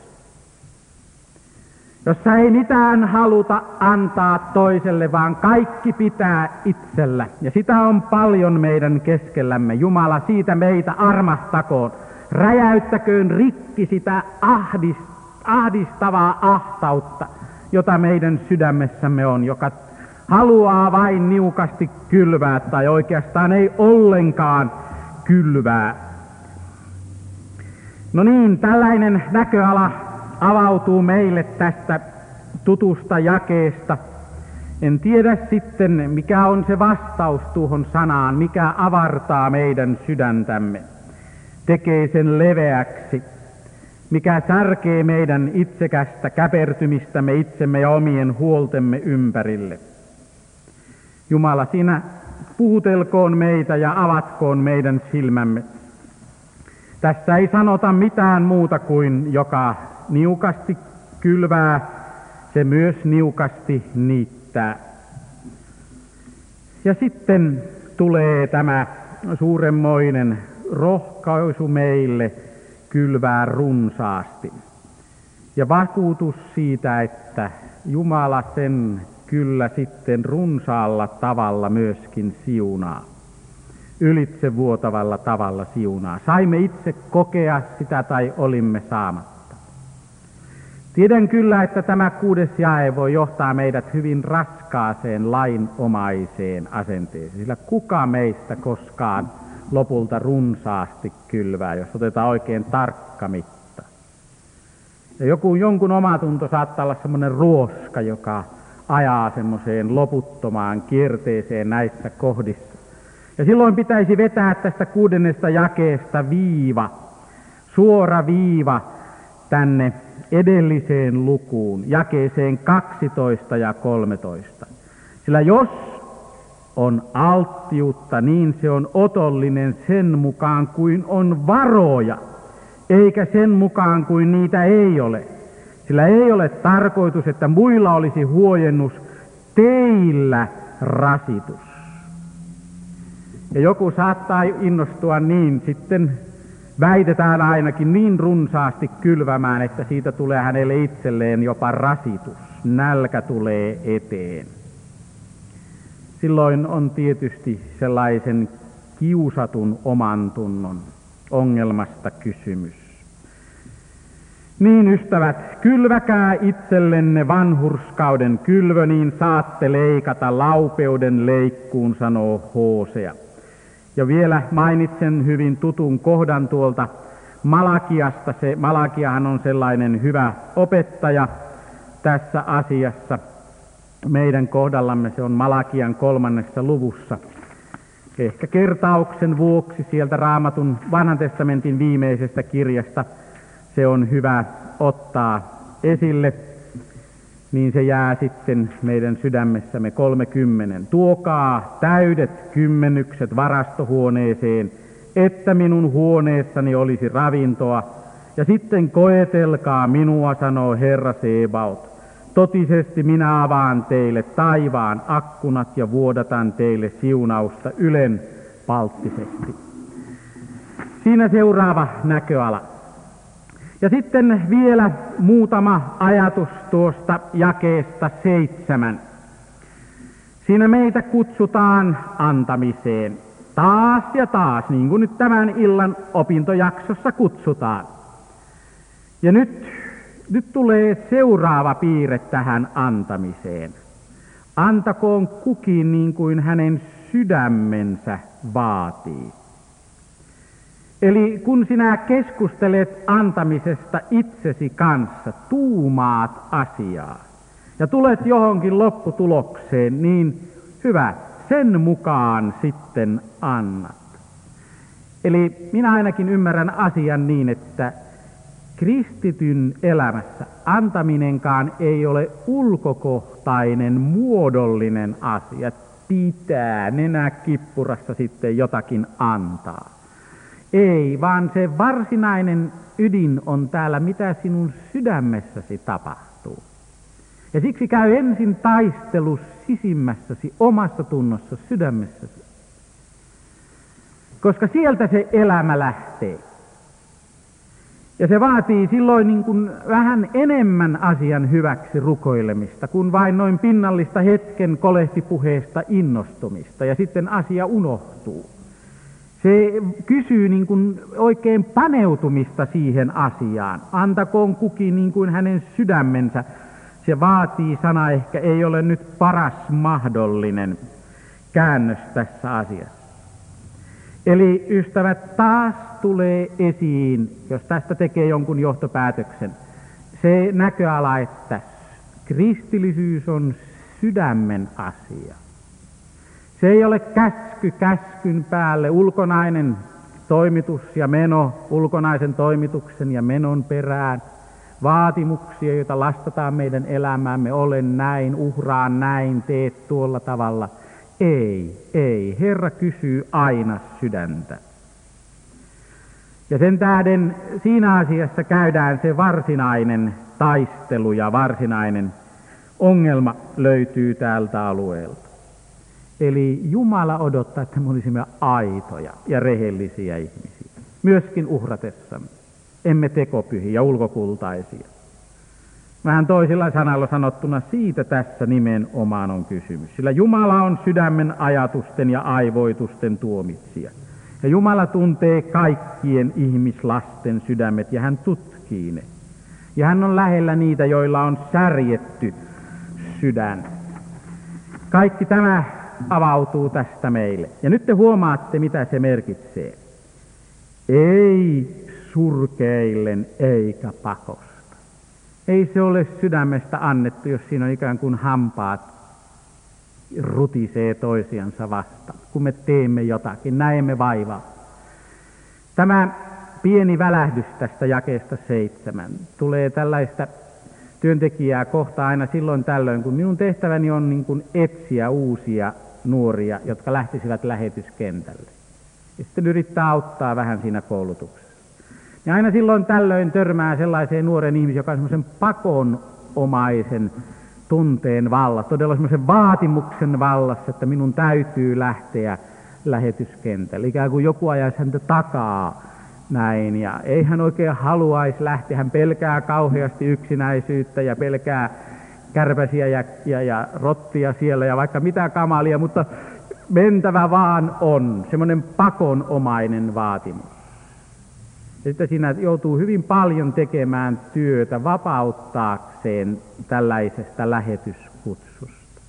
jossa ei mitään haluta antaa toiselle, vaan kaikki pitää itsellä. Ja sitä on paljon meidän keskellämme. Jumala siitä meitä armahtakoon. Räjäyttäköön rikki sitä ahdistavaa ahtautta, jota meidän sydämessämme on, joka haluaa vain niukasti kylvää tai oikeastaan ei ollenkaan kylvää. No niin, tällainen näköala avautuu meille tästä tutusta jakeesta. En tiedä sitten, mikä on se vastaus tuohon sanaan, mikä avartaa meidän sydäntämme, tekee sen leveäksi, mikä särkee meidän itsekästä käpertymistämme itsemme ja omien huoltemme ympärille. Jumala, sinä puhutelkoon meitä ja avatkoon meidän silmämme. Tässä ei sanota mitään muuta kuin joka niukasti kylvää, se myös niukasti niittää. Ja sitten tulee tämä suuremmoinen rohkaisu meille kylvää runsaasti. Ja vakuutus siitä, että Jumala sen kyllä sitten runsaalla tavalla myöskin siunaa. Ylitsevuotavalla tavalla siunaa. Saimme itse kokea sitä tai olimme saamatta. Tiedän kyllä, että tämä 6. jae voi johtaa meidät hyvin raskaaseen lainomaiseen asenteeseen, sillä kuka meistä koskaan lopulta runsaasti kylvää, jos otetaan oikein tarkka mitta. Ja jonkun omatunto saattaa olla semmoinen ruoska, joka ajaa semmoiseen loputtomaan kierteeseen näissä kohdissa. Ja silloin pitäisi vetää tästä 6. jakeesta viiva, suora viiva tänne edelliseen lukuun, jakeeseen 12 ja 13. Sillä jos on alttiutta, niin se on otollinen sen mukaan kuin on varoja, eikä sen mukaan kuin niitä ei ole. Sillä ei ole tarkoitus, että muilla olisi huojennus, teillä rasitus. Ja joku saattaa innostua niin, sitten väitetään ainakin niin runsaasti kylvämään, että siitä tulee hänelle itselleen jopa rasitus. Nälkä tulee eteen. Silloin on tietysti sellaisen kiusatun omantunnon ongelmasta kysymys. Niin ystävät, kylväkää itsellenne vanhurskauden kylvö, niin saatte leikata laupeuden leikkuun, sanoo Hosea. Ja vielä mainitsen hyvin tutun kohdan tuolta Malakiasta. Malakiahan on sellainen hyvä opettaja tässä asiassa. Meidän kohdallamme se on Malakian 3. luvussa. Ehkä kertauksen vuoksi sieltä Raamatun Vanhan testamentin viimeisestä kirjasta se on hyvä ottaa esille, niin se jää sitten meidän sydämessämme 30. Tuokaa täydet kymmenykset varastohuoneeseen, että minun huoneessani olisi ravintoa, ja sitten koetelkaa minua, sanoo Herra Sebaot. Totisesti minä avaan teille taivaan akkunat ja vuodatan teille siunausta ylen palttisesti. Siinä seuraava näköala. Ja sitten vielä muutama ajatus tuosta jakeesta 7. Siinä meitä kutsutaan antamiseen. Taas ja taas, niin kuin nyt tämän illan opintojaksossa kutsutaan. Ja nyt tulee seuraava piirre tähän antamiseen. Antakoon kukin niin kuin hänen sydämensä vaatii. Eli kun sinä keskustelet antamisesta itsesi kanssa, tuumaat asiaa ja tulet johonkin lopputulokseen, niin hyvä, sen mukaan sitten annat. Eli minä ainakin ymmärrän asian niin, että kristityn elämässä antaminenkaan ei ole ulkokohtainen, muodollinen asia. Pitää nenä kippurassa sitten jotakin antaa. Ei, vaan se varsinainen ydin on täällä, mitä sinun sydämessäsi tapahtuu. Ja siksi käy ensin taistelu sisimmässäsi, omassa tunnossa, sydämessäsi. Koska sieltä se elämä lähtee. Ja se vaatii silloin niin kuin vähän enemmän asian hyväksi rukoilemista, kuin vain noin pinnallista hetken kolehtipuheesta innostumista, ja sitten asia unohtuu. Se kysyy niin kuin oikein paneutumista siihen asiaan. Antakoon kukin niin kuin hänen sydämensä. Se vaatii, sana ehkä ei ole nyt paras mahdollinen käännös tässä asiassa. Eli ystävät, taas tulee esiin, jos tästä tekee jonkun johtopäätöksen, se näköala, että kristillisyys on sydämen asia. Se ei ole käsky käskyn päälle, ulkonainen toimitus ja meno, ulkonaisen toimituksen ja menon perään, vaatimuksia, joita lastataan meidän elämäämme, olen näin, uhraan näin, teet tuolla tavalla. Ei. Herra kysyy aina sydäntä. Ja sen tähden siinä asiassa käydään se varsinainen taistelu ja varsinainen ongelma löytyy tältä alueelta. Eli Jumala odottaa, että me olisimme aitoja ja rehellisiä ihmisiä, myöskin uhratessamme. Emme tekopyhiä ja ulkokultaisia. Vähän toisilla sanalla sanottuna siitä tässä nimenomaan on kysymys. Sillä Jumala on sydämen ajatusten ja aivoitusten tuomitsija. Ja Jumala tuntee kaikkien ihmislasten sydämet ja hän tutkii ne. Ja hän on lähellä niitä, joilla on särjetty sydän. Kaikki tämä avautuu tästä meille. Ja nyt te huomaatte, mitä se merkitsee. Ei surkeillen eikä pakosta. Ei se ole sydämestä annettu, jos siinä on ikään kuin hampaat rutisee toisiansa vastaan, kun me teemme jotakin, näemme vaivaa. Tämä pieni välähdys tästä jakeesta 7 tulee tällaista työntekijää kohta aina silloin tällöin, kun minun tehtäväni on niin kuin etsiä uusia nuoria, jotka lähtisivät lähetyskentälle. Ja sitten yrittää auttaa vähän siinä koulutuksessa. Ja aina silloin tällöin törmää sellaiseen nuoren ihmisen, joka on semmoisen pakonomaisen tunteen vallassa, todella semmoisen vaatimuksen vallassa, että minun täytyy lähteä lähetyskentälle. Ikään kuin joku ajaisi häntä takaa näin, ja ei hän oikein haluaisi lähteä. Hän pelkää kauheasti yksinäisyyttä ja pelkää kärpäsiä ja rottia siellä ja vaikka mitä kamalia, mutta mentävä vaan on, semmoinen pakonomainen vaatimus. Ja sitten siinä joutuu hyvin paljon tekemään työtä vapauttaakseen tällaisesta lähetyskutsusta.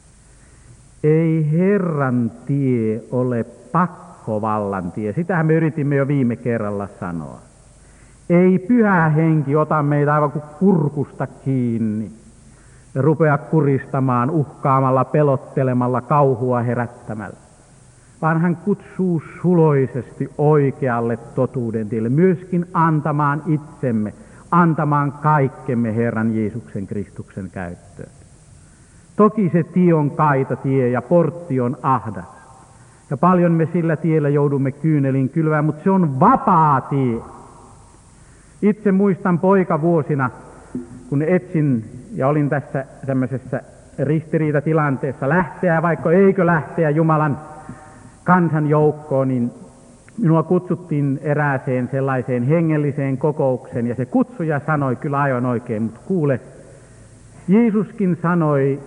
Ei Herran tie ole pakkovallan tie. Sitähän me yritimme jo viime kerralla sanoa. Ei Pyhä Henki ota meitä aivan kuin kurkusta kiinni ja rupea kuristamaan, uhkaamalla, pelottelemalla, kauhua herättämällä. Vaan hän kutsuu suloisesti oikealle totuuden tielle, myöskin antamaan itsemme, antamaan kaikkemme Herran Jeesuksen Kristuksen käyttöön. Toki se tie on kaita tie ja portti on ahdas. Ja paljon me sillä tiellä joudumme kyynelin kylvään, mutta se on vapaa tie. Itse muistan poikavuosina, kun etsin ja olin tässä tämmöisessä ristiriitatilanteessa lähteä, vaikka eikö lähteä Jumalan kansan joukkoon, niin minua kutsuttiin erääseen sellaiseen hengelliseen kokoukseen, ja se kutsuja sanoi kyllä aivan oikein, mutta kuule, Jeesuskin sanoi,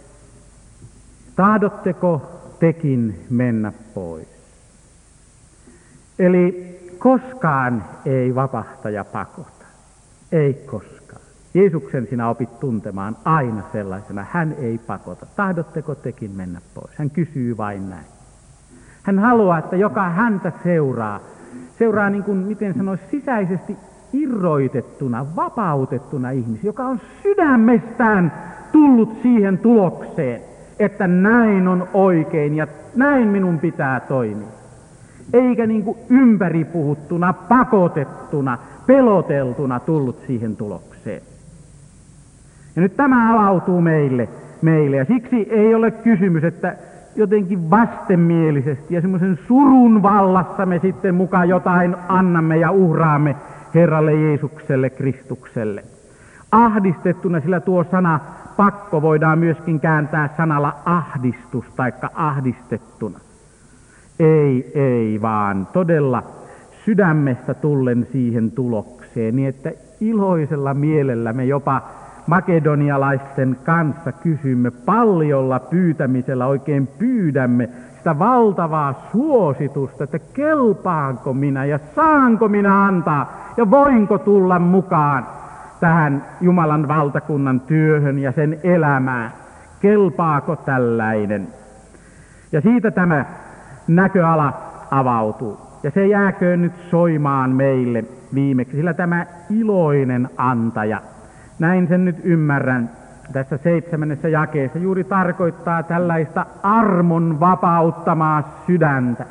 tahdotteko tekin mennä pois? Eli koskaan ei vapahtaja pakota, ei koskaan. Jeesuksen sinä opit tuntemaan aina sellaisena, hän ei pakota. Tahdotteko tekin mennä pois? Hän kysyy vain näin. Hän haluaa, että joka häntä seuraa niin kuin, miten sanoisi, sisäisesti irroitettuna, vapautettuna ihmisiä, joka on sydämestään tullut siihen tulokseen, että näin on oikein ja näin minun pitää toimia. Eikä niin kuin ympäripuhuttuna, pakotettuna, peloteltuna tullut siihen tulokseen. Ja nyt tämä avautuu meille ja siksi ei ole kysymys, että jotenkin vastenmielisesti ja semmoisen surun vallassa me sitten mukaan jotain annamme ja uhraamme Herralle Jeesukselle, Kristukselle. Ahdistettuna, sillä tuo sana pakko voidaan myöskin kääntää sanalla ahdistus taikka ahdistettuna. Ei, vaan todella sydämestä tullen siihen tulokseen, niin että iloisella mielellä me jopa makedonialaisten kanssa kysymme, paljolla pyytämisellä oikein pyydämme sitä valtavaa suositusta, että kelpaanko minä ja saanko minä antaa ja voinko tulla mukaan tähän Jumalan valtakunnan työhön ja sen elämään. Kelpaako tällainen? Ja siitä tämä näköala avautuu. Ja se jääköön nyt soimaan meille viimeksi, sillä tämä iloinen antaja, näin sen nyt ymmärrän, tässä 7. jakeessa juuri tarkoittaa tällaista armon vapauttamaa sydäntä,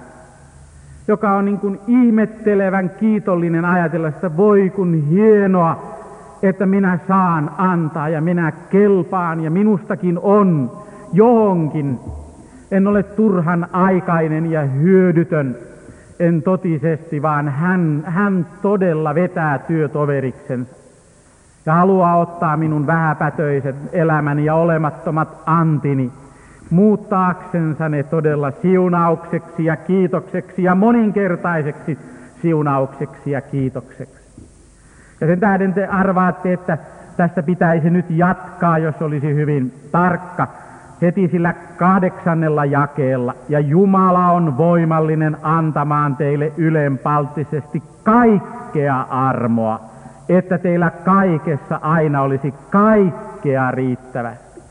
joka on niin kuin ihmettelevän kiitollinen ajatella, että voi kun hienoa, että minä saan antaa ja minä kelpaan ja minustakin on johonkin. En ole turhan aikainen ja hyödytön, en totisesti, vaan hän todella vetää työtoveriksensa ja haluaa ottaa minun vähäpätöiset elämäni ja olemattomat antini, muuttaaksensa ne todella siunaukseksi ja kiitokseksi ja moninkertaiseksi siunaukseksi ja kiitokseksi. Ja sen tähden te arvaatte, että tästä pitäisi nyt jatkaa, jos olisi hyvin tarkka, heti sillä 8. jakeella. Ja Jumala on voimallinen antamaan teille ylenpalttisesti kaikkea armoa, että teillä kaikessa aina olisi kaikkea riittävästi.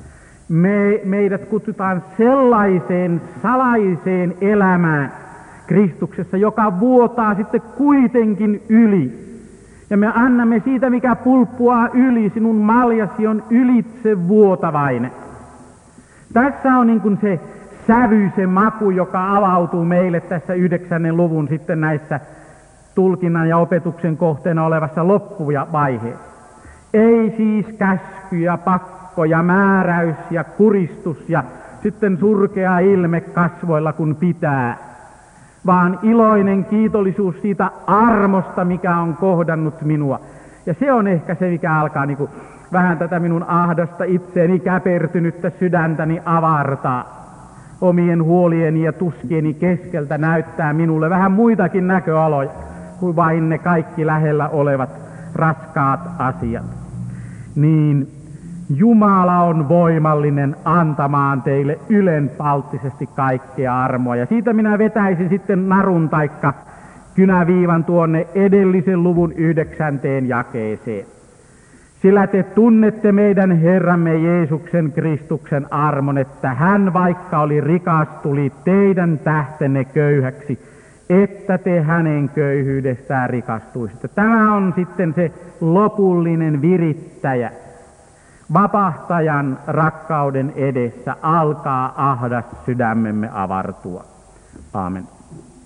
Meidät kutsutaan sellaiseen salaiseen elämään Kristuksessa, joka vuotaa sitten kuitenkin yli. Ja me annamme siitä, mikä pulppuaa yli, sinun maljasi on ylitse vuotavainen. Tässä on niin kuin se sävy, se maku, joka avautuu meille tässä 9. luvun sitten näissä tulkinnan ja opetuksen kohteena olevassa loppuvaiheessa. Ei siis käsky ja pakko ja määräys ja kuristus ja sitten surkea ilme kasvoilla kun pitää, vaan iloinen kiitollisuus siitä armosta, mikä on kohdannut minua. Ja se on ehkä se, mikä alkaa niin kuin vähän tätä minun ahdasta itseeni käpertynyttä sydäntäni avartaa. Omien huolieni ja tuskieni keskeltä näyttää minulle vähän muitakin näköaloja kuin vain ne kaikki lähellä olevat raskaat asiat. Niin Jumala on voimallinen antamaan teille ylenpalttisesti kaikkea armoa. Ja siitä minä vetäisin sitten narun taikka kynäviivan tuonne edellisen luvun 9. jakeeseen. Sillä te tunnette meidän Herramme Jeesuksen Kristuksen armon, että hän vaikka oli rikas, tuli teidän tähtenne köyhäksi, että te hänen köyhyydestään rikastuisitte. Tämä on sitten se lopullinen virittäjä. Vapahtajan rakkauden edessä alkaa ahdas sydämemme avartua. Aamen.